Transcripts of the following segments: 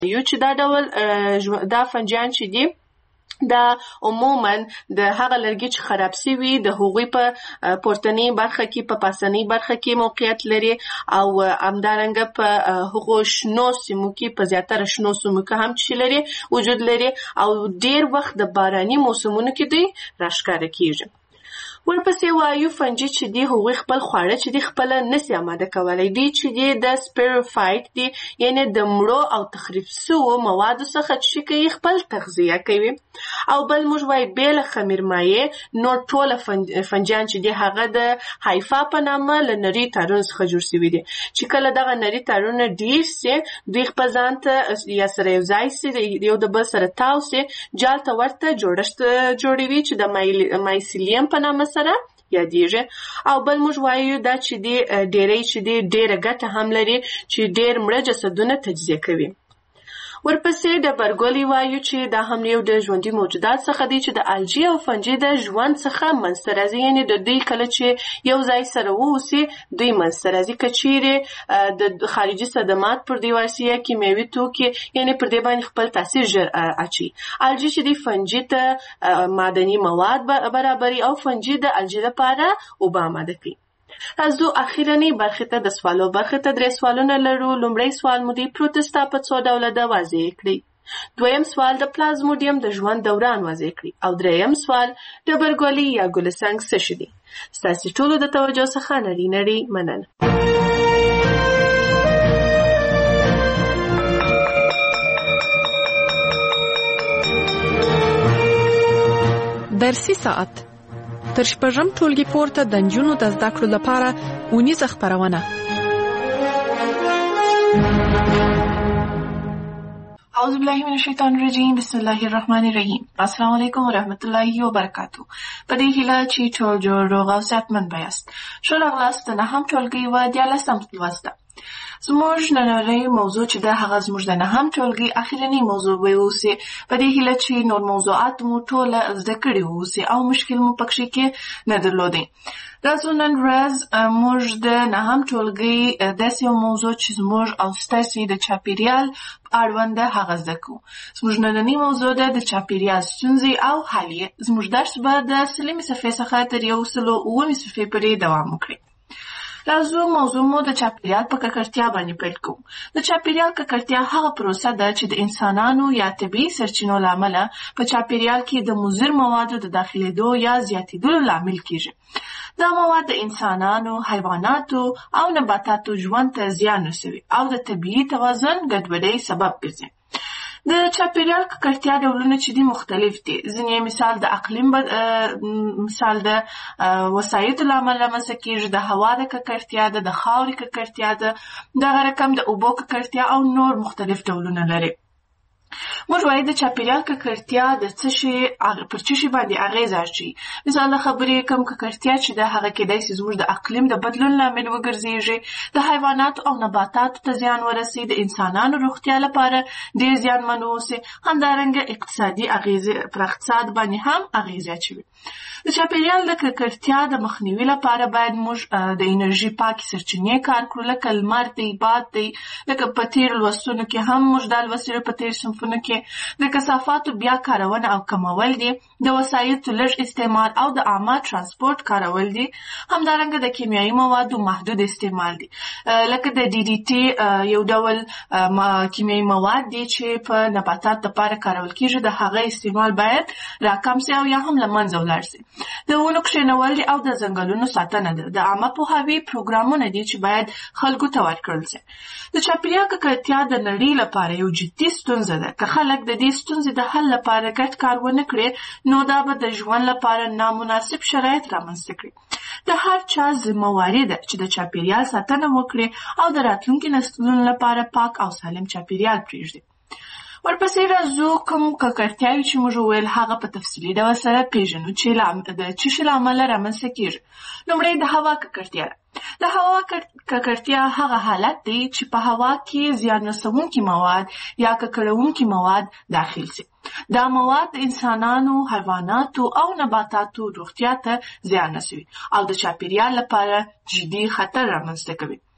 یو چې دا ډول دا فنجان چې دي دا عموما د هغه لرګي چې خراب سوي د هغوی په پورتنی برخه کې په پاسنی برخه کې موقعیت لري او همدارنګه په هغو شنو سیمو کې په زیاتره شنو سیمو کې هم چې لري وجود لري او ډیر وخت د باراني موسمونو کې دوی راښکاره کیږي. ورپسې وایو فنجي چې دي هغوی خپل خواړه چې دي خپله نسي اماده کولی. دوی چې دي د سپیروفایټ دي یعنې د مړو او تخریب سوو موادو څخه چې کوي خپل تغذیه کوي. او بل موږ وایو بې له خمیر مایع نور ټوله فنجان چې دي هغه د هایفا په نامه له نري تارونو څخه جوړ سوي دي چې کله دغه نري تارونه ډیر سي دوی خپل ځان ته یا سره یو ځای سي یو د بل سره تاو سي جال ته ورته جوړښت جوړوي چې د مایسیلیم په نامه سره یادیږي. او بل موږ وایو دا چې دی ډیری چې دی ډیره ګټه هم لري چې ډیر مړه جسدونه تجزیه کوي. ورپسې د برګولی وایو چې دا هم یو د ژوندي موجودات څخه دی چې د الجی او فنجي د ژوند څخه منځته راځي یعنې د دوی کله چې یو ځای سره واوسي دوی منځته راځي که چیرې د خارجي صدمات پر دې واسي یا کیمیاوي توکي یعنې پر دې باندې خپل تاثیر ژر اچوي. الجی چې دی فنجي ته معدني مواد برابري او فنجي د الجی لپاره اوبه آماده کوي. راځو اخیرنۍ برخې ته د سوالو برخې ته 3 سوالونه لرو. لومړی سوال مو دی پروتستا په څو ډوله ده واضح کړئ. دویم سوال د پلازموډیم د ژوند دوران واضح کړئ. او دریم سوال ډبرګولي یا ګلسنګ څه شي دي. ستاسې ټولو د توجه څخه نړۍ نړۍ مننه. درسي ساعت تر شپږم ټولګي پورته د نجونو د زده کړو لپاره اونیزه خپرونه. اعوذ بالله من الشیطان الرجیم بسم الله الرحمن الرحیم. السلام علیکم ورحمت الله وبرکاتو. په دې هیله چې ټول جوړ روغ او صحتمند یاست. ښه راغلاست د 9م ټولګي و 14م لوست ته. زموږ نننۍ موضوع چې ده هغه زموږ د 9م ټولګي اخیرنۍ موضوع به اوسي. په دې هیله چې نور موضوعات مو ټوله زده کړي اوسي او مشکل مو پکښې کې نه درلودی. راځو نن ورځ موږ د 9م ټولګي داسې یو موضوع چې زموږ او ستاسې د چاپیریال اړوند ده هغه زده کوو. زموږ نننۍ موضوع ده د چاپیریال ستونزې او حل یې. زموږ درس به د 100مې صفحې څخه تر 109مې صفحې پورې دوام وکړي. راځو موضوع مو د چاپیریال په ککړتیا باندې پیل کوو. د چاپیریال ککړتیا هغه پروسه ده چې د انسانانو یا طبیعي سرچینو له امله په چاپیریال کې د مضر موادو د داخلېدو یا زیاتېدلو لامل کیږي. دا مواد د انسانانو، حیواناتو او نباتاتو ژوند ته زیان رسوي او د طبیعي توازن ګډوډۍ سبب ګرځي. د چاپیریال ککړتیا ډولونه چې دي مختلف دي. ځینې مثال د اقلیم مثال د وسایطو له امله رامنځته کېږي، د هوا د ککړتیا ده، د خاورې ککړتیا ده، دغه رقم د اوبو ککړتیا او نور مختلف ډولونه لري. موږ وایو د چاپیریال ککړتیا د څه شي پر څه شي باندې اغېزه اچوي. مثال د خبرې کوم ککړتیا چې ده هغه کېدای شي زموږ د اقلیم د بدلون لامل وګرځېږي، د حیواناتو او نباتاتو ته زیان ورسي، د انسانانو روغتیا لپاره ډېر زیانمن واوسي، همدارنګه اقتصادي اغېزې پر اقتصاد باندې هم اغېزې اچوي. د چاپیریال د ککړتیا د مخنیوي لپاره باید موږ د انرژي پاکې سرچینې کار کړو، لکه لمر دی، باد دی، لکه په تېرو لوستونو کې هم موږ دا لوستلي په تېرو صنفونو کې د کثافاتو بیا کارونه او کمول دي، د وسایطو لږ استعمال او د عامه ترانسپورت کارول دي، همدارنګه د کیمیاوي موادو محدود استعمال دي، لکه د ډي ډي ټي یو ډول کیمیاوي مواد دي چې په نباتات لپاره کارول کېږي، د هغه استعمال باید راکم سي او یا هم له منځه ولاړ سي. د ونو کښېنول دي او د ځنګلونو ساتنه ده. د عامه پوهاوي پروګرامونه دي چې باید خلکو ته ورکړل سي. د چاپیریال ککړتیا د نړۍ لپاره یو جدي ستونزه ده. که خلک د دې ستونزې د حل لپاره ګډ کار ونه کړي نو دا به د ژوند لپاره نامناسب شرایط رامنځته کړي. د هر چا ذمهواري ده چې د چاپیریال ساتنه وکړي او د راتلونکي نسلونو لپاره پاک او سالم چاپیریال پرېږدي. ورپسې راځو کوم ککړتیاوې چې موږ وویل هغه په تفصیلي ډول سره پېژنو چې د څه شي له امله رامنځته کېږي. لومړی د هوا ککړتیا ده. د هوا ککړتیا هغه حالت دی چې په هوا کې زیان رسوونکي مواد یا ککړونکي مواد داخل سي. دا مواد د انسانانو، حیواناتو او نباتاتو روغتیا ته زیان رسوي او د چاپیریال لپاره جدي خطر رامنځته کوي.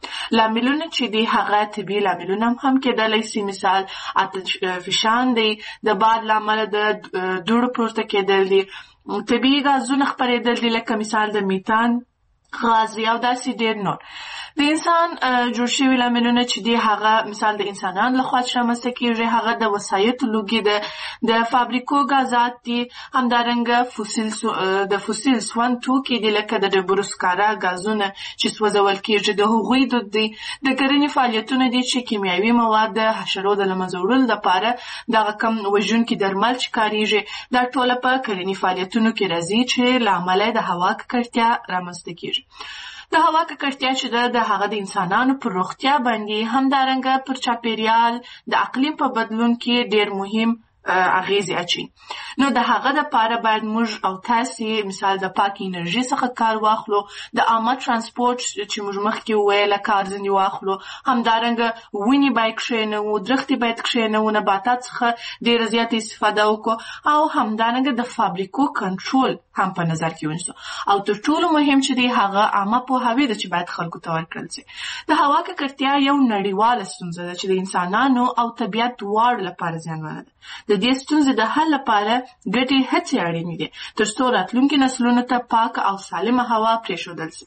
لاملونه چې دی هغه طبي لاملونه هم کېدلی شي، مثال آتش فشان دی، د باد لامل د دوړو پورته کېدل دي، طبي غازونه خپرېدل دي لکه مثال د میتان غاز او داسې ډېر نور. د انسان جوړ شوي لاملونه چې دی هغه مثال د انسانانو لخوا چې رامنځته کېږي هغه د وسایطو لوګي د فابریکو غازات دي، همدارنګه د فوسیل سون توکي دي لکه د ډبرو سکاره غازونه چې سوځول کېږي، د هغوی دود دي، د کرنې فعالیتونه دي چې کیمیاوي مواد د حشرو د له منځه وړلو لپاره دغه کم وژونکي درمل چې کارېږي دا ټوله په کرنې فعالیتونو کې راځي چې له امله د هوا ککړتیا رامنځته کېږي. د هوا ککړتیا چې د هغه د انسانانو پر روغتیا باندې همدارنګه پر چاپیریال د اقلیم په بدلون کې ډېر مهم اغیزې اچوي. نو د هغه دپاره باید موږ او تاسې مثال د پاکې انرژي څخه کار واخلو، د عامه ترانسپورټ چې موږ مخکې وویله کار ځینې واخلو، همدارنګه ونې باید کښېنوو، درختې باید کښېنوو، نباتات څخه ډېره زیاته استفاده وکړو او همدارنګه د فابریکو کنټرول هم په نظر کې ونیسو. او تر ټولو مهم چې دی هغه عامه پوهاوی ده چې باید خلکو ته ورکړل شي. د هوا ککړتیا یو نړیواله ستونزه ده چې د انسانانو او طبیعت دواړو لپاره زیانمنه ده. د دې ستونزې د حل لپاره ګډې هڅې اړینې دي تر څو راتلونکي نسلونو ته پاکه او سالمه هوا پرېښودل شي.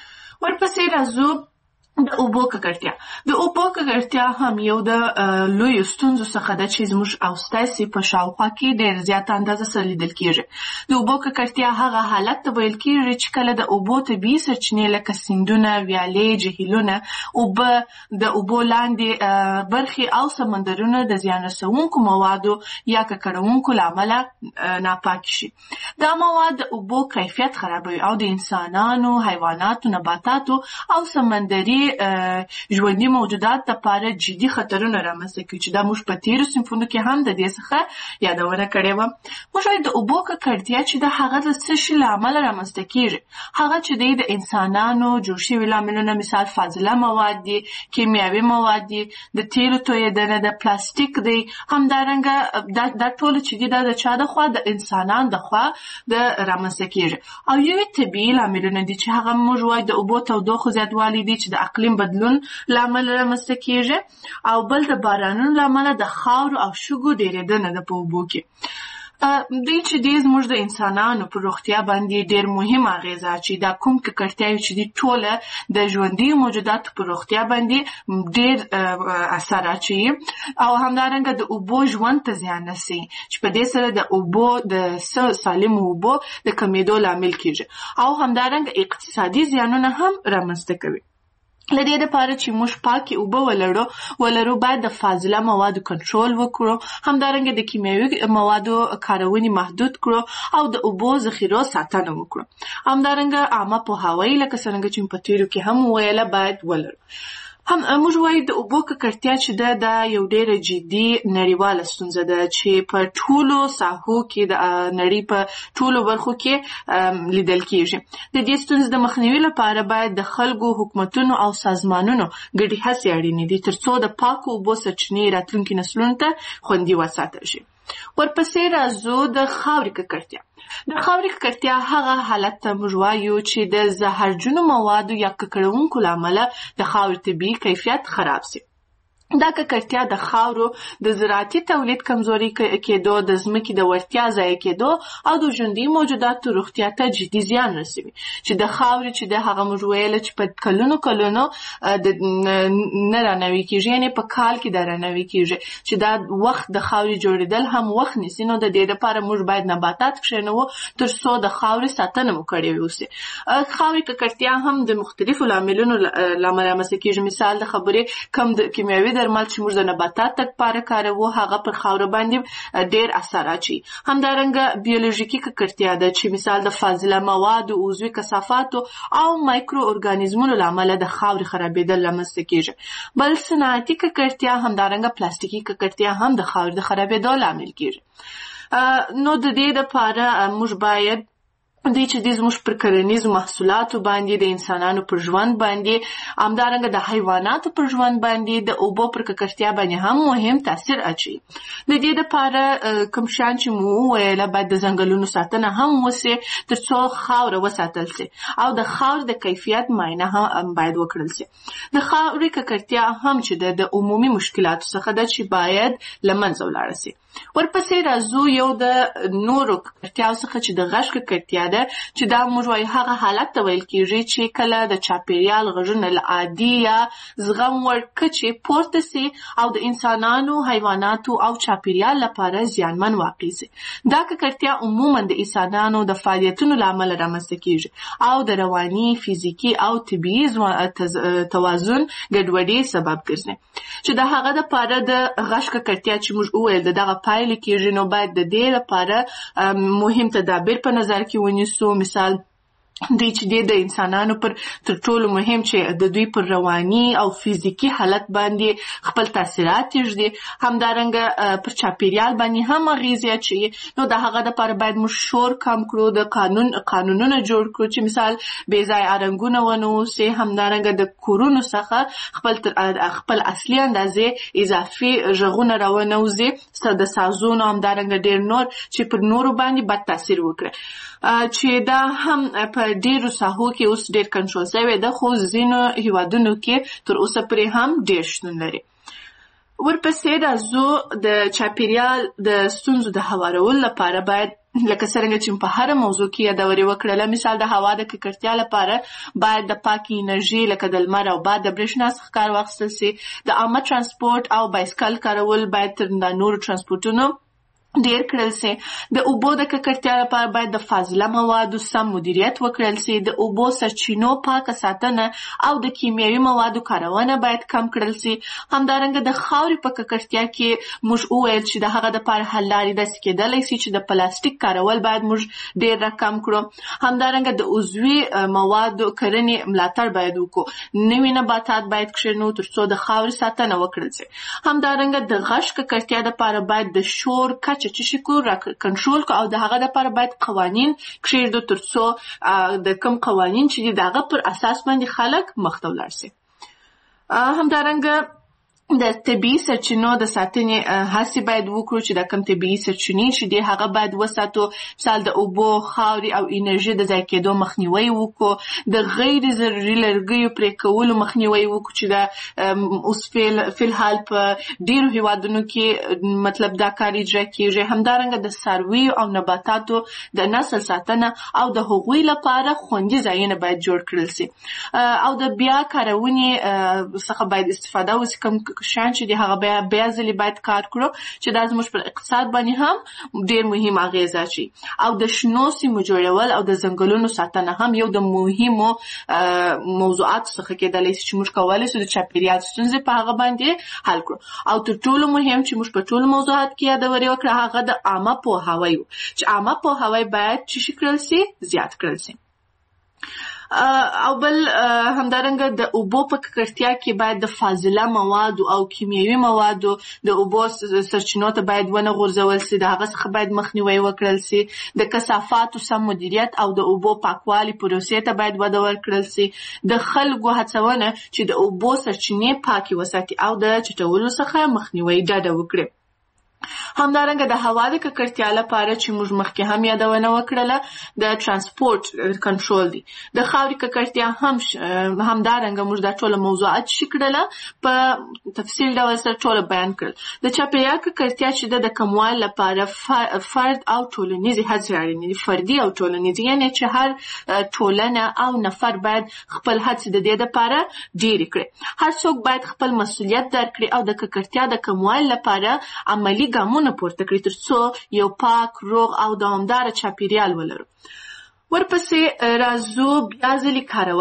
ورپسې راځو د اوبو ککړتیا. د اوبو ککړتیا هم یو د لویو ستونزو څخه ده چې زموږ او ستاسې په شاوخوا کې ډېر زیاته اندازه سره لیدل کېږي. د اوبو ککړتیا هغه حالت ته ویل کېږي چې کله د اوبو طبیعي سرچینې لکه سیندونه، ویالې، جهیلونه، اوبه، د اوبو لاندې برخې او سمندرونه د زیان رسونکو موادو یا ککړونکو له امله ناپاک شي. دا مواد د اوبو کیفیت خرابوي او د انسانانو، حیواناتو، نباتاتو او سمندري ژوندي موجودات لپاره جدي خطرونه رامنځته کوي چې دا موږ په تېرو صنفونو کې هم د دې څخه یادونه کړې وه. موږ وایو د اوبو ککړتیا چې د هغه د څه شي له امله رامنځته کېږي. هغه چې دی د انسانانو جوړ شوي لاملونه مثال فاضله مواد دي، کیمیاوي مواد دي، د تیلو تویېدنه، د پلاستیک دی، همدارنګه دا ټول چې دي دا د چا د خوا د انسانانو د خوا د رامنځته کېږي. او یوې طبیعي لاملونه دي چې هغه موږ وایو د اوبو تودوخې زیاتوالی دی چې د اقلیم بدلون له امله رامنځته کېږي، او بل د بارانونو له امله د خاورو او شګو ډېرېدنه ده په اوبو کې. دی چې دی زموږ د انسانانو په روغتیا باندې ډېر مهم اغېزه اچوي. دا کوم ککړتیاوې چې دي ټوله د ژوندیو موجوداتو په روغتیا باندې ډېر اثر اچوي او همدارنګه د اوبو ژوند ته زیان رسوي چې په دې سره د اوبو د سالمو اوبو د کمېدو لامل کېږي او همدارنګه اقتصادي زیانونه هم رامنځته کوي. له دې دپاره چې موږ پاکې اوبه ولرو باید د فاضله موادو کنټرول وکړو، همدارنګه د کیمیاوي موادو کارونې محدود کړو او د اوبو ذخیرو ساتنه وکړو. همدارنګه عامه پوهاوی لکه څرنګه چې په تېرو کې هم وویله باید ولرو. هم موږ وایو د اوبو ککړتیا چې ده دا یو ډېره جدي نړیواله ستونزه ده چې په ټولو ساحو کې د نړۍ په ټولو برخو کې لیدل کېږي. د دې ستونزې د مخنیوي لپاره باید د خلکو، حکومتونو او سازمانونو ګډې هڅې اړینې دي تر څو د پاکو اوبو سرچینې راتلونکي نسلونو ته خوندي وساتل شي. ورپسې راځو د خاورې ککړتیا. د خاورې ککړتیا هغه حالت ته موږ وایو چې د زهرجنو موادو یا ککړونکو له امله د خاورې طبیعي کیفیت خراب شي. دا ککړتیا د خاورو د زراعتي تولید کمزوري کېدو، د ځمکې د وړتیا ضایع کېدو او د ژوندي موجوداتو روغتیا ته جدي زیان رسوي. چې د خاورې چې د هغه موږ ویله چې په کلونو نه رانوي کېږي، یعنې په کال کې دا رانوي کېږي چې دا وخت د خاورې جوړېدل هم وخت نیسي. نو د دې لپاره موږ باید نباتات کښېنوو تر څو د خاورې ساتنه مو کړې وسي. خاورې ککړتیا هم د مختلفو لاملونو له امله رامنځته کېږي. مثال د خبرې کم د کیمیاوي درمل چې موږ د نباتات لپاره کاروو هغه پر خاوره باندې ډېر اثر اچوي. همدارنګه بیولوژیکي ککړتیا ده چې مثال د فاضله موادو، عضوي کثافاتو او مایکرو ارګانیزمونو له امله د خاورې خرابېدل رامنځته کېږي. بل صنعتي ککړتیا همدارنګه پلاستیکي ککړتیا هم د خاورې د خرابېدو لامل کېږي. نو د دې لپاره موږ باید دی چې د زموږ پر کرنیزو محصولاتو باندې د انسانانو پر ژوند باندې همدارنګه د حیواناتو پر ژوند باندې د اوبو پر ککړتیا باندې هم مهم تاثیر اچوي. د دې لپاره کوم شیان چې مو وویل باید د ځنګلونو ساتنه هم وسي ترڅو خاوره وساتل سي او د خاورې د کیفیت معاینه هم باید وکړل سي. د خاورې ککړتیا هم چې د عمومي مشکلاتو څخه ده چې باید له منځه ولاړه سي. ورپسې راځو یو د نورو ککړتیاو څخه چې د غږ ککړتیا ده چې دا موږ وایو هغه حالت ته ویل کېږي چې کله د چاپیریال غږونه له عادي یا زغم وړ کچې پورته سي او د انسانانو، حیواناتو او چاپیریال لپاره زیانمن واقع سي. دا ککړتیا عموما د انسانانو د فعالیتونو له امله رامنځته کېږي او د رواني، فزیکي او طبیعي توازن ګډوډۍ سبب ګرځي. چې د هغه لپاره د غږ ککړتیا چې موږ وویل دغه پایلې کېږي نو باید د دې لپاره مهم تدابیر په نظر کې ونیسو. مثال دی چې د انسانانو پر تر ټولو مهم چې د دوی پر رواني او فزیکي حالت باندې خپل تاثیرات یږدي، همدارنګه پر چاپیریال باندې هم اغیزه اچوي. نو د هغه لپاره باید موږ شور کم کړو، د قانونونه جوړ کړو چې مثال بې ځایه رنګونه ونه اوسي، همدارنګه د کورونو څخه خپل اصلي اندازې اضافي غږونه راونه وځي د سازونو، همدارنګه ډېر نور چې پر نورو باندې بد تاثیر وکړي. چې دا هم په ډیرو ساحو کې اوس ډیر کنټرول شوی ده، خو ځینو هیوادونو کې تر اوسه پرې هم ډیر شتون لري. ورپسې راځو د چاپیریال د ستونزو د هوارولو لپاره باید لکه څرنګه چې په هر موضوع کې یادوري وکړله، مثال د هوا د ککړتیا لپاره باید د پاکې انرژي لکه د لمر او باد د برېښنا څخه کار واخیستل سي. د عامه ترانسپورت او بایسکل کارول باید تر نورو ترانسپورتونو ډیر کړل سي. د اوبو د ککړتیا لپاره باید د فاضله موادو سم مدیریت وکړل سي. د اوبو سرچینو پاکه ساتنه او د کیمیاوي موادو کارونه باید کم کړل سي. همدارنګه د خاورې په ککړتیا کې موږ وویل چې د هغه لپاره حل لارې داسې کېدلی سي چې د پلاستیک کارول باید موږ ډیر راکم کړو. همدارنګه د عضوي موادو کرنې ملاتړ باید وکړو. نوي نباتات باید کښېنو ترڅو د خاورې ساتنه وکړل سي. همدارنګه د غږ ککړتیا لپاره باید د شور چې شکو کنټرول کو او د هغه لپاره باید قوانین کښېږدو ترڅو د کوم قوانین چې دغه پر اساس باندې خلک مخ ته ولاړ سي. همدارنګه د طبیعي سرچینو د ساتنې هڅې باید وکړو چې د کوم طبیعي سرچینې چې دي هغه باید وساتو. مثال د اوبو، خاورې او انرژي د ضایع کېدو مخنیوی وکړو. د غیر ضروري لرګیو پرې کولو مخنیوی وکړو چې د اوس فلحال په ډیرو هیوادونو کې مطلب دا کار اجرا کېږي. همدارنګه د څارویو او نباتاتو د نسل ساتنه او د هغوی لپاره خوندي ځایونه باید جوړ کړل سي او د بیا کارونې څخه باید استفاده وسي. کوم شان چې د هغه بیا ځلې باید کار کړو چې دا زموږ پر اقتصاد باندې هم ډیر مهم اغیزه اچوي. او د شنو سیمو جوړول او د ځنګلونو ساتنه هم یو د مهمو موضوعاتو څخه کېدلی شي چې موږ کولی شو د چاپیریال ستونزې په هغه باندې حل کړو. او تر ټولو مهم چې موږ په ټولو موضوعات کې یادوري وکړه هغه د عامه پوهاوی و چې عامه پوهاوی باید چې کړل سي زیات کړل سي. او بل همدارنګه د اوبو په ککړتیا کې باید د فاضله موادو او کیمیاوي موادو د اوبو سرچینو ته باید ونه غورځول سي. د هغه څخه باید مخنیوی وکړل سي. د کثافاتو سم مدیریت او د اوبو پاکوالي پروسې ته باید وده ورکړل سي. د خلکو هڅونه چې د اوبو سرچینې پاکي وساتي او د چټولو څخه مخنیوی ډډه وکړي. همدارنګه د هوا د ککړتیا لپاره چې موږ مخکې هم یادونه وکړله د ترانسپورت کنټرول دی. د خاورې ککړتیا همدارنګه موږ دا ټول موضوعات شکړله په تفصیل ډول سره ټول بیان کړل. د چاپیریال ککړتیا چې د کموالي لپاره فرد او ټولنیزې هڅې اړینې دي. فردي او ټولنیزې یعنی چې هر ټولنه او نفر باید خپل هڅې د دې لپاره ډېرې کړي. هر څوک باید خپل مسؤلیت درکړي او د ککړتیا د کموالي لپاره عملی ګامونه پورته کړي ترڅو یو پاک، روغ او دوامدار چاپیریال ولرو. ورپسې راځو بیا ځلې کارول.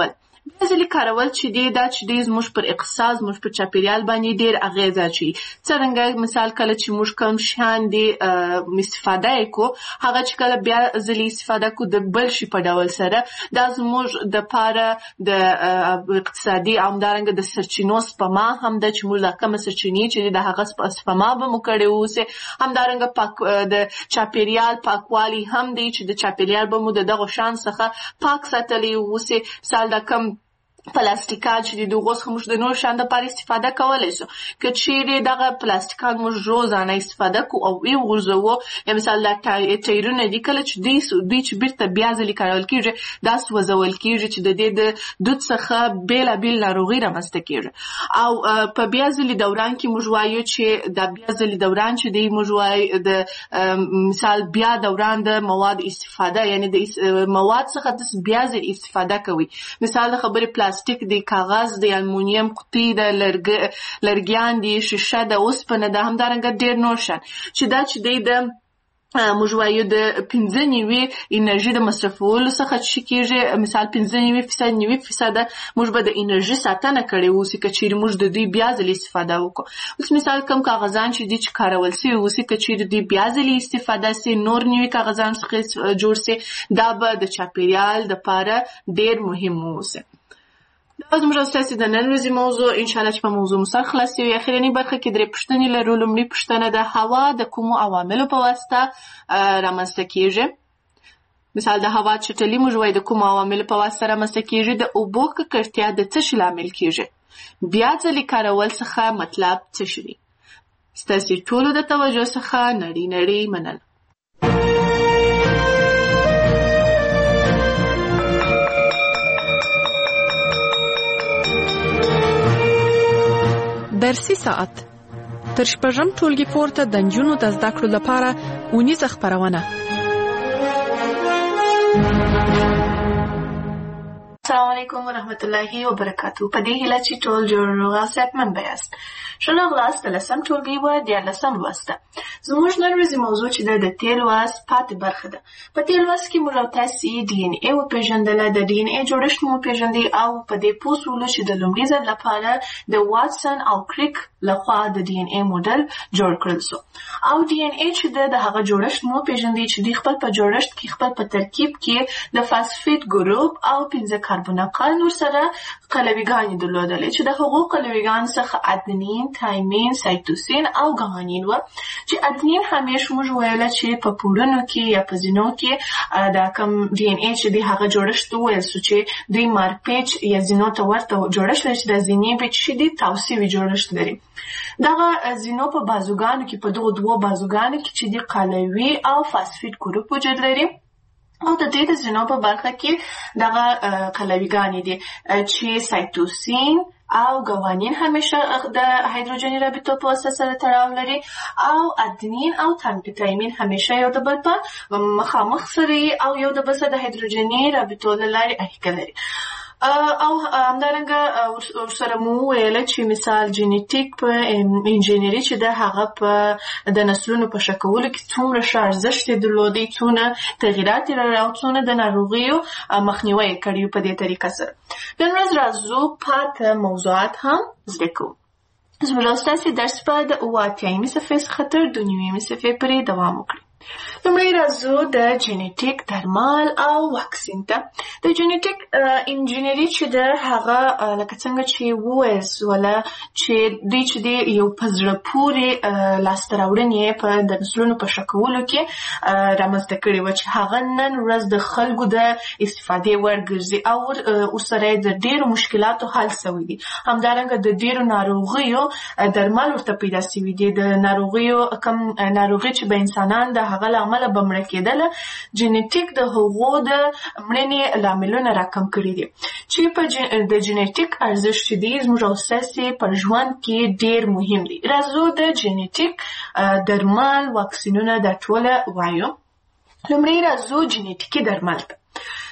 ځلې کارول چې دی دا چې دی زموږ پر اقتصاد زموږ پر چاپیریال باندې ډېر اغیزه اچوي. څرنګه مثال کله چې موږ کوم شیان دی استفاده یې کو هغه چې کله بیا ځلې استفاده کو د بل شي په ډول سره دا زموږ د پاره د اقتصادي او همدارنګه د سرچینو سپما هم د چې موږ لا کوم سرچینې چې د هغه سپما به مو کړې اوسه همدارنګه د چاپیریال پاکوالی هم دی چې د چاپیریال به مو د دغه شان څخه پاک ساتلی اوسه. سال د کم پلاستیکات چې د دغه څخه موږ د نور شان د لپاره استفاده کولای شو که چیرې دغه پلاستیکات موږ روزانه استفاده کو او وی وغورځوو یا مثال د ټایرونه دي کله چې دوی چې بیرته بیا ځلې کارول کېږي دا سوځول کېږي چې د دې د دود څخه بېلابېل ناروغۍ رامنځته کېږي او په بیا ځلې دوران کې موږ وایو چې د بیا ځلې دوران چې دی موږ وایو د مثال بیا دوران د مواد استفاده یعنی د مواد څخه د بیا ځلې استفاده کوي. مثال د خبرې پلاستیک دی، کاغذ دی، المونیم قطي د لرګیان دی، شیشه د اوسپنه د همدارنګه ډېر نور شان چې دا چې دی د موږ وایو د 95 انرژي د مصرفولو څخه چې کېږي مثال 95% موږ به د انرژي ساتنه کړې اوسي که چیرې موږ د دوی بیا ځلې استفاده وکړو. اوس مثال کوم کاغذان چې دي چې کارول سوي اوسي که چیرې دوی بیا ځلې استفاده سي نور نوي کاغذان څخه جوړ سي دا به د چاپیریال دپاره ډېر مهم اوسي. دا زموږ ستاسې د نن ورځې موضوع انشاءالله چې په موضوع مو سر خلاص وي. اخرنۍ برخه کې 3 پوښتنې لرو. لومړۍ پوښتنه د هوا د کومو عواملو په واسطه رامنځته کېږي. مثال د هوا چټلي موږ وایو د کومو عواملو په واسطه رامنځته کېږي. د اوبو ککړتیا د څه شي لامل کېږي. بیا ځلې کارول څخه مطلب څه شي دی. ستاسې ټولو د توجه څخه نړۍ مننه. درسي ساعت تر شپږم ټولګي پورته د نجونو د زده کړو لپاره اونیزه خپرونه. السلام علیکم ورحمت الله وبرکاتو. په دې هیله چې ټول جوړ روغ او صحتمند یاست. ښه راغلاست د 10م ټولګي و 14م لوست. زموږ نن ورځې موضوع چې د تېر لوست پاتې برخه ده. په تېر لوست کې موږ تاسې ډي ان اے وپېژندله، د ډي ان اے جوړښت مو وپېژندئ او په دې پوه شولو چې د لومړي ځل لپاره د واټسن او کریک لخوا د ډي ان اے موډل جوړ کړل شو او ډي ان اے چې د هغه جوړښت مو وپېژندئ چې دوی خپل په جوړښت کې خپل په ترکیب کې د فاسفیټ ګروپ او 15 کاربونقل ورسره قلویګانې درلودلې چې د هغو قلویګانو څخه ادنین، تایمین، سایتوسین او ګوانین و چې ادنین همیشه موږ ویله چې په پوړنو کې یا په زینو کې د کوم ډي ان اے چې د هغه جوړښت وویل شو چې دوی مارپیچ یا زینو ته ورته جوړښت لري چې د زینې پیچ چې دی توسیوي جوړښت لري. دغه زینو په بازوګانو کې په دغو دوو بازوګانو کې چې دی قلوي او فاسفیټ ګروپ وجود لري او د دې د زینو په برخه کې دغه قلویګانې دي چې سایتوسین او ګوانین همیشه د هایدروجني رابطو په واسطه سره تړاو لري او ادنین او تایمین همیشه یو د بل په مخامخ سره او یو د بل سره د هایدروجني رابطو له لارې اړیکه لري. او همدارنګه ورسره مو ویله چې مثال جینیټیک په انجینری چې د هغه په د نسلونو په ښه کولو کې څومره ښه ارزښت یې درلودی، څونه تغییرات یې راوړي او څونه د ناروغیو مخنیوی یې کړی په دې طریقه سره. نن ورځ راځو پاته موضوعات هم زده کوو. زموږ ستاسې درس به د 88مې صفحې څخه تر 92مې صفحې پورې دوام وکړي. لومړی راځو د جینیټیک درمل او واکسین ته. د جینیټیک انجینری چې د هغه لکه څنګه چې وویل سوله چې دوی چې د یو په زړه پورې لاسته راوړنې په د نسلونو په ښه کولو کې رامنځته کړې وه چې هغه نن ورځ د خلکو د استفادې وړ ګرځي او ورسره یې د ډېرو مشکلاتو حل سوی دي. همدارنګه د ډېرو ناروغیو درمل ورته پیدا سوي دي. د ناروغیو کم ناروغي چې به انسانان د هغه له امله به مړه کېدله جینیټیک د هغو د مړینې لاملونه راکم کړي دي چې په د جینیټیک ارزښت چې دی زموږ او ستاسې په ژوند کې ډېر مهم دی. راځو د جینیټیک درمل واکسینونه دا ټوله وایو. لومړی راځو جینیټیکي درمل ته.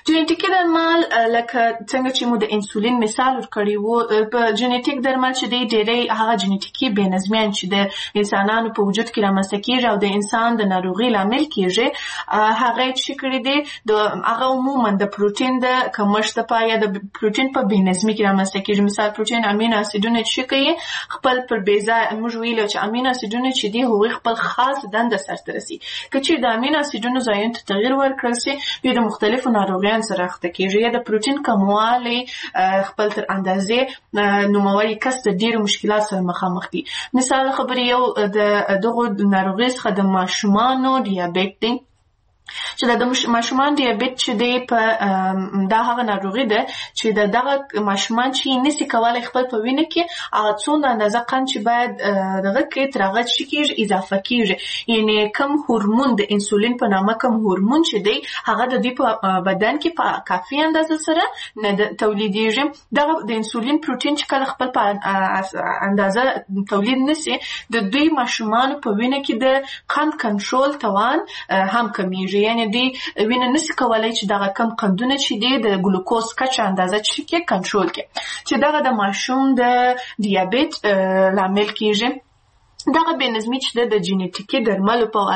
جنیټیکي درمل لکه څنګه چې مو د انسولین مثال ورکړی وو، په جنیټیک درمل چې دی ډېری هغه جنیټیکي بې نظمیان چې د انسانانو په وجود کې رامنځته کېږي او د انسان د ناروغۍ لامل کېږي، هغه یې چې کړي دی هغه عموما د پروټین د کمښت لپاره یا د پروټین په بې نظمي کې رامنځته کېږي. مثال پروټین امینو اسیدونه چې کوي خپل پر بې ځایه، موږ ویلو چې امینو اسیدونه چې دي هغوی خپل خاص دنده سرته رسي. که چېرې د امینو اسیدونو ځایونو ته تغییر ورکړل سي، بیا د مختلفو ناروغیانو سره اخته کېږي، یا د پروټین کموالی خپل تر اندازې نوموړی کس د ډېرو مشکلات سره مخامخ دي. مثال خبرې یو د دغو ناروغیو څخه د ماشومانو ډیابیټ دی، چې د ماشومان ډیابیټ چې دی په دا هغه ناروغي ده چې د دغه ماشومان چې نسي کولای خپل په وینه کې هغه څومره اندازه قند چې باید دغه کې تر هغه چې کېږي اضافه کېږي، یعنې کم هورمون د انسولین په نامه کم هورمون چې دی هغه د دوی په بدن کې په کافي اندازه سره نه تولیدېږي. دغه د انسولین پروټین چې کله خپل په اندازه تولید نسي، د دوی ماشومانو په وینه کې د قند کنټرول توان هم کمیږي، یعنی دی وینه نسی کولای چې دغه کم قندونه چې دی د ګلوکوز کچه اندازه چې کنټرول کړي، چې دغه د ماشوم د ډیابیټ لامل کېږي. دغه بې نظمي چې د جنیټیکي درملو په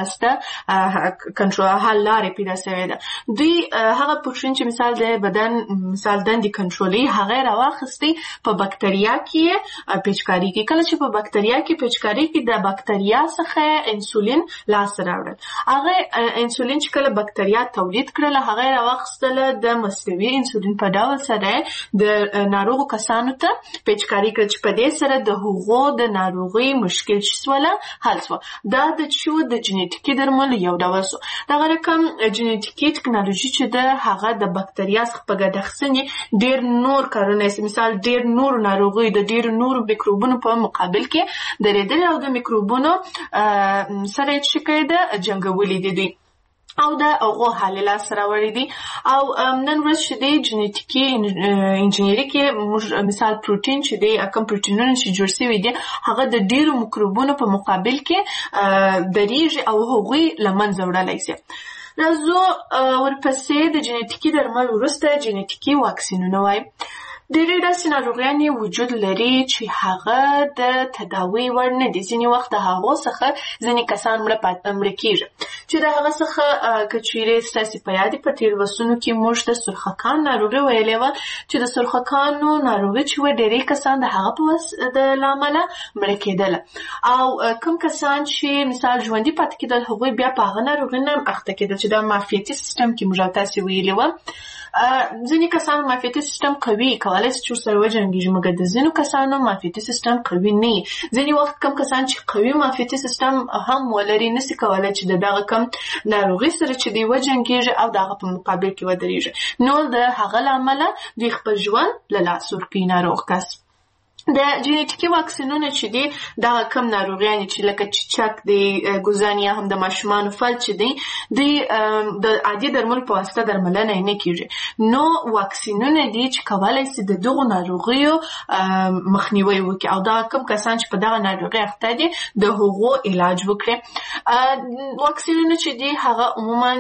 واسطه کنټرول حل لارې پیدا شوې ده. دوی هغه پروټین چې مثال د بدن مثال دندې کنټرولوي هغه یې راواخیستی په بکتریا کې پیچکاري کوي. کله چې په بکتریا کې پیچکاري کوي د بکتریا څخه انسولین لاسته راوړل، هغه انسولین چې کله بکتریا تولید کړله هغه یې راواخیستله د مصنوعي انسولین په ډول سره د ناروغو کسانو ته پیچکاري کړل، چې په دې سره د هغو د ناروغۍ مشکل سوله حل سو. دا د چو د جنیټیکي درملو یو ډول سو. دغه رقم جنیټیکي ټکنالوژي چې ده هغه د بکتریا څخه په ګډه اخیستنې ډېر نور کارونه یې، مثال ډېر نور ناروغیو د ډېرو نورو میکروبونو په مقابل کې درېدلې او د میکروبونو سره یې چې کوي ده جنګولي دي دوی او د هغو حل لاسته راوړي دي. او نن ورځ چې دی جنیټیکي انجینري کې موږ مثال پروټین چې دی کوم پروټینونه چې جوړ شوي دي هغه د ډېرو میکروبونو په مقابل کې درېږي او هغوی له منځه وړلی شي. راځو ورپسې د جنیټیکي درمل وروسته جنیټیکي واکسینونه وایي. ډېرې داسې ناروغیانې وجود لري چې هغه د تداوی وړ نه دي. ځینې وخت د هغو څخه ځینې کسان مړه کېږي، چې د هغه څخه که چیرې ستاسې په یاد په تېرو لوستونو کې موږ د سرخکان ناروغي ویلې وه، چې د سرخکانو ناروغي چې وه ډېری کسان د هغه د امله مړه کېدله، او کوم کسان چې مثال ژوندي پاتې کېدل هغوی بیا په هغه ناروغي نه اخته کېدل چې د معافیتي سیستم کې موږ تاسې ویلې وه. ځینې کسان معافیتي سیستم قوي کولای شي چې ورسره وجنګېږي، مګر د ځینو کسانو معافیتي سیستم قوي نه وي. ځینې وخت کم کسان چې قوي معافیتي سیستم هم ولري نسي کولای چې د دغه کم ناروغي سره چې دی وجنګېږي او د هغه په مقابل کې ودرېږي، نو د هغه له امله دوی خپل ژوند له لاسه ورکوي ناروغ کس. د جنیټیکي واکسینونه چې دي دغه کم ناروغیانې چې لکه چیچک دی، ګوزن یا هم د ماشومانو فلج چې دی دوی د عادي درملو په واسطه درملنه یې نه کېږي، نو واکسینونه دي چې کولی شي د دغو ناروغیو مخنیوی وکړي او دغه کم کسان چې په دغه ناروغۍ اخته دي د هغو علاج وکړي. واکسینونه چې دي هغه عموما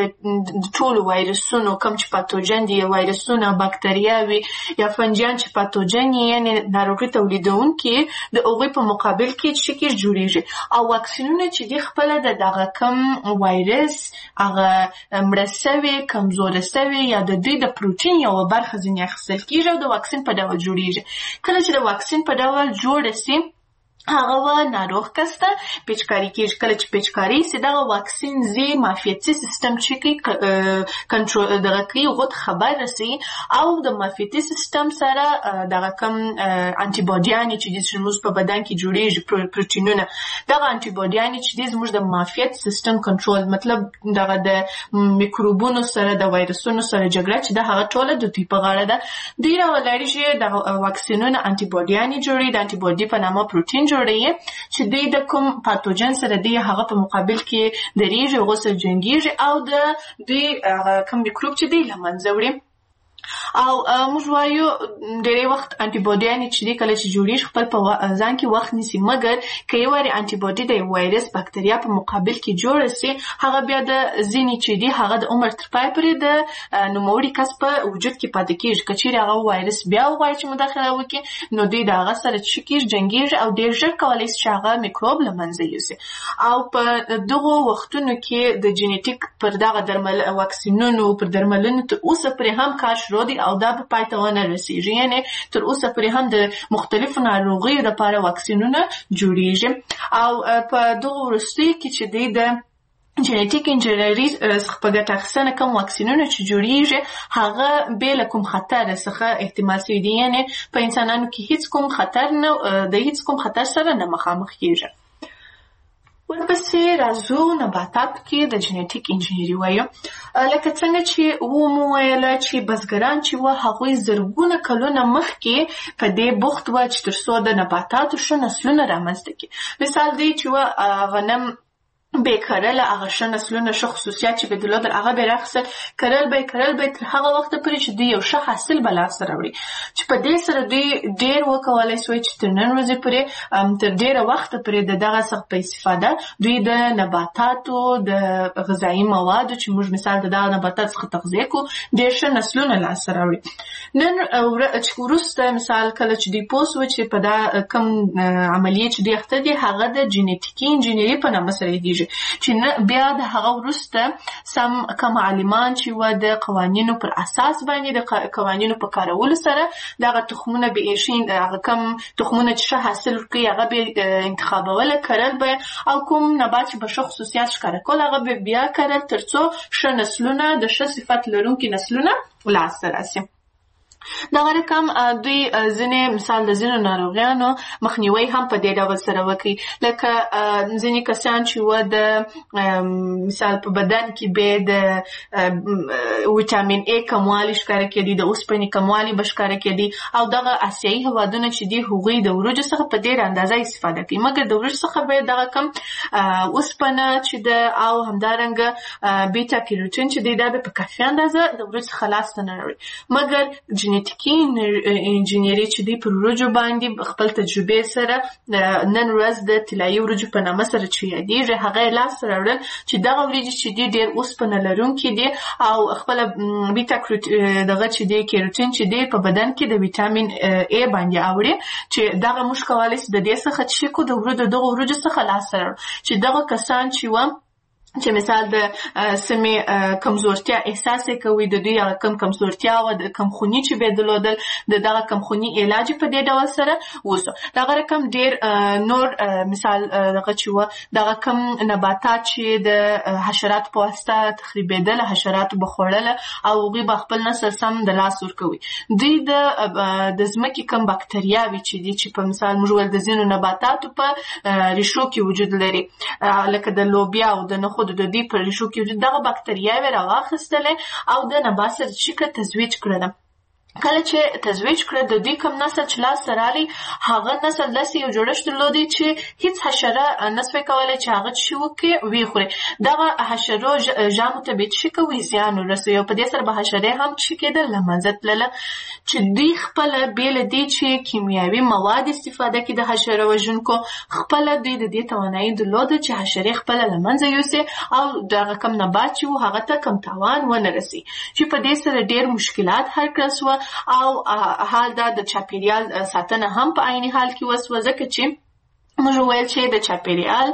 د ټولو وایرسونو کم چې پاتوجن دي، وایرسونه باکتریاوي یا فنجیان چې پاتوجن یعنې ناروغي تولیدونکي د هغوی په مقابل کې چې کې جوړیږي، او واکسینونه چې دي خپله د دغه کم وایرس هغه مړه سوي کمزوره سوي یا د دوی د پروټین یوه برخه ځینې اخیستل کېږي او د واکسین په ډول جوړیږي. کله چې د واکسین په ډول جوړه سي هغه و ناروغ کس ته پیچکاري کېږي. کله چې پیچکاري سي دغه واکسین زی معافیتي سیستم چې کوي کنټرول دغه کوي هغو ته خبر رسي او د معافیتي سیستم سره دغه کم انټي باډیانې چې دي چې زموږ په بدن کې جوړیږي پروټینونه، دغه انټي باډیانې چې دي زموږ د معافیت سیستم کنټرول مطلب دغه د میکروبونو سره د وایرسونو سره جګړه چې د هغه ټوله د دوی په غاړه ده. دوی راولاړي چې دغه واکسینونه انټي باډیانې جوړوي، د انټي باډي په نامه پروټین جوړوي چې دوی د کوم پاتوجن سره دی هغه په مقابل کې درېږي، هغو سره جنګېږي او د دوی کوم میکروب چې دی له منځه وړي. او موږ وایو ډېری وخت انټي باډیانې چې دي کله چې جوړیږي خپل په ځان کې وخت نیسي، مګر که یو وارې انټي باډي د وایرس بکتریا په مقابل کې جوړه سي، هغه بیا د ځینې چې دي هغه د عمر تر پای پورې د نوموړي کس په وجود کې پاتې کېږي. که چیرې هغه وایرس بیا وغواړي چې مداخله وکړي، نو دوی د هغه سره څه کېږي، جنګېږي او ډېر ژر کولی شي چې هغه میکروب له منځه یوسي. او په دغو وختونو کې د جینیټیک پر دغه واکسینونو پر درملنو تر اوسه پورې هم کار شروع دی او دا به پای ته ونه رسېږي. یعنې تر اوسه پورې هم د مختلفو ناروغیو لپاره واکسینونه جوړېږي. او په دغو وروستیو کې چې دی د جینیټیک انجینري څخه په ګټه اخیستنه کوم واکسینونه چې جوړېږي هغه بې له کوم خطر څخه احتمال شوي دي، یعنې په انسانانو کې هیڅ کوم خطر نه د هیڅ کوم خطر سره نه مخامخ کېږي. ورپسې راځو نباتاتو کې د جینیټیک انجینري وایو. لکه څنګه چې مو ویله چې بزګران چې وه هغوی زرګونه کلونه مخکې په دې بوخت وه چې تر څو د نباتاتو ښه نسلونه رامنځته کړي. مثال دی چې وه غنم به کرل هغه ښه نسلونه ښه خصوصیات چې به درلودل هغه به راخیستل، کرل به تر هغه وخته پورې چې دوی یو ښه حاصل به لاسته راوړي، چې په دې سره دوی ډېر وکولی سوی چې تر نن ورځې پورې تر ډېره وخته پورې د دغه څخه په استفاده دوی د نباتاتو د غذایي موادو چې موږ مثال د دغه نباتاتو څخه تغذیه کوو ډېر ښه نسلونه لاسته راوړي. نن وروسته مثال کله چې دوی پوه سوه چې په دا کوم عملیې چې دوی اخته دي هغه د جینیټیکي انجینري په نامه سره یادېږي، چې بیا د هغه وروسته کم عالمان چې وه د قوانینو پر اساس باندې د قوانینو په کارولو سره دغه تخمونه به ایښي، هغه کم تخمونه چې ښه حاصل ورکوي هغه به انتخابوله، کرل به، او کوم نبات چې به ښه خصوصیات ښکاره کول هغه به بیا کرل تر څو ښه نسلونه د ښه صفت لرونکي نسلونه لاسته راسي. دغه رقم دوی ځینې مثال د ځینو ناروغیانو مخنیوي هم په دې ډول سره وکړي، لکه ځینې کسان چې وه د مثال په بدن کې به د ویټامین A کموالی ښکاره کېدي، د اوسپنې کموالی به ښکاره کېدي، او دغه آسیایي هېوادونه چې دي هغوی د وریجو څخه په ډېره اندازه استفاده کوي، مګر د وریجو څخه به دغه کم اوسپنه چې ده او همدارنګه بیټا کیروټین چې دی دا به په کافي اندازه د وریجو څخه لاسته نه راوړي. مګر جینیټیکي انجینري چې دی پر وریجو باندې خپل تجربې سره نن ورځ د طلایي وریجو په نامه سره چې یادېږي هغه یې لاسته راوړل چې دغه وریجې چې دي ډېر اوسپنه لرونکي دي او خپله بیټا دغه چې دی کیروټین چې دی په بدن کې د ویټامین A باندې اوري، چې دغه موږ کولی شو د دې څخه چې کو دغه وریجو څخه لاسته راوړو، چې دغه کسان چې وه چې مثال د سمې کمزورتیا احساس کوي، د دوی هغه کمزورتیا او د کمخوني چې به درلودل د دغه کمخوني علاج په دې ډول سره وسو. دغه رقم ډېر نور مثال دغه چې وه دغه کم نباتات چې د حشراتو په واسطه تخریبېدل، حشراتو به خوړله او هغوی به خپل نسل سم د لاس ورکوي. دوی د ځمکې کم بکتریاوې چې دي چې په مثال موږ ویل د ځینو نباتاتو په ریښو کې وجود لري، لکه د لوبیا او د نخود د دې په ریښو کې دغه بکتریاوې راواخیستلې او د نبات سره چې تزویج کړله. کله چې تزویج کړه د دوی کوم نسل چې لاسته راغلی هغه نسل داسې یو جوړښت درلودی چې هیڅ حشره نسوی کولی چې هغه څه وکړي ویې خوري. دغه حشرو ژامو ته به څه کوي زیان ورسوي او په دې سره به حشرې هم څه کېدل له منځه تلله، چې دوی خپله بې له دې چې کیمیاوي مواد استفاده کړي د حشره وژونکو، خپله دوی د دې توانایي درلوده چې حشرې خپله له منځه یوسي او دغه کم نبات چې و هغه ته کم تاوان ونه رسي، چې په دې سره ډېر مشکلات حل کړل سوه او حال دا د چاپیریال ساتنه هم په عیني حال کې وسوه، ځکه چې موږ ویل چې د چاپیریال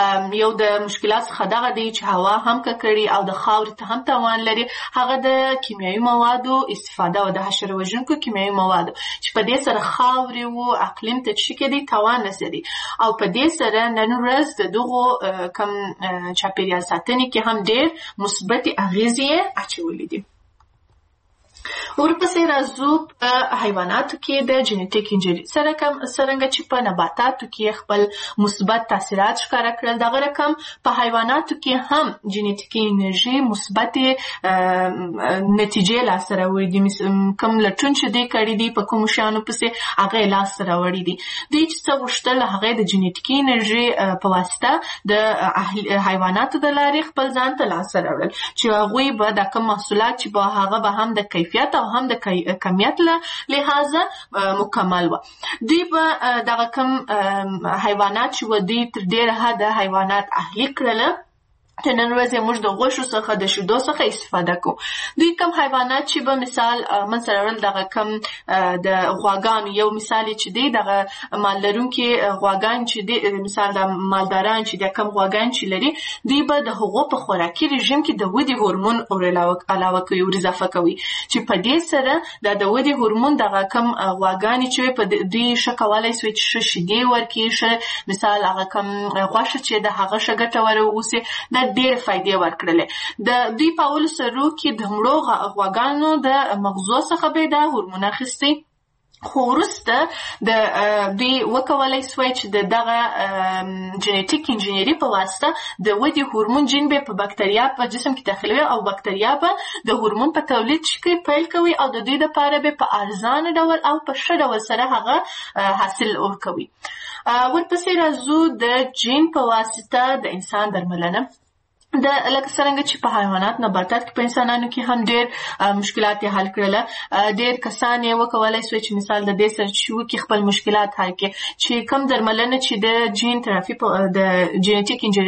یو د مشکلات څخه دغه دی چې هوا هم ککړي او د خاورې ته هم تاوان لري، هغه د کیمیاوي موادو استفاده او د حشره وژونکو کیمیاوي موادو چې په دې سره خاورې و اقلیم ته څه کېدی تاوان رسېدی، او په دې سره نن ورځ د دغو کم چاپیریال ساتنې کې هم ډېر مثبتې اغېزې یې اچولې دي. ورپسې راځو په حیواناتو کې د جینیټیک انجینري څرنګه چې په نباتاتو کې خپل مثبت تاثیرات ښکاره کړل، دغه رقم په حیواناتو کې هم جینیټیکي انرژي مثبتې نتیجې لاسته راوړي دي. کوم لټون چې دوی کړي دي په کومو شیانو پسې هغه یې لاسته راوړي دي. دوی چې څه غوښتل هغه یې د جینیټیکي انرژي په واسطه د حیواناتو د لارې خپل ځان ته لاسته راوړل، چې هغوی به دا کوم محصولات چې به هغه به هم د کیفیت کیفیت او هم د کمیت له لحاظه مکمل و. دوی به دغه کوم حیوانات چې و دوی تر ډیره حده حیوانات اهلي کړل چې نن ورځ موږ د غوښو څخه د شیدو څخه استفاده کوو. دوی کوم حیوانات چې به مثال من سره ورل دغه کوم د غواګانو یو مثال چې دی دغه مال لرونکي غواګان چې دی مثال د مالداران چې د کوم غواګان چې لري دوی به د هغو په خوراکي رژیم کې د ودې هورمون علاوه کوي او اضافه کوي چې په دې سره د ودې هورمون دغه کوم غواګان چې په دوی شکولای سوي چې شیدې ورکړي مثال هغه کوم غوښه چې د هغه شګټور اوسي د ډېر فائدې ورکړلې. د دوی په اول سرو کې د مړو غواګانو د مغزو څخه به د هورمون اخیستي خو وروسته د دوی وکولای سوی چې دغه جنیټیک انجینری په واسطه د ودې هورمون جین به په بکتریا په جسم کې داخلوي او بکتریا به د هورمون په تولید کې پیل کوي او د دوی لپاره به په ارزان ډول او په ښه ډول سره هغه حاصل ورکوي. ورپسې راځو د جین په واسطه د انسان درملنه. د لکه څنګه چې په حیوانات نباتات کې په انسانانو کې هم ډېر مشکلات حل کړل. ډېر کسان یې وکولای سوی چې مثال د دې سره چې وکړي خپل مشکلات حل کړي چې کم درملنه چې د جین ترافي د جنیټیک